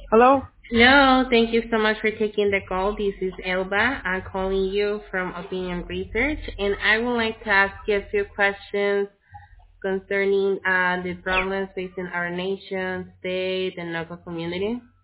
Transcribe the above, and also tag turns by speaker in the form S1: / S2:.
S1: Hello?
S2: Hello, thank you so much for taking the call. This is Elba. I'm calling you from Opinion Research, and I would like to ask you a few questions concerning the problems facing our nation, state, and local community.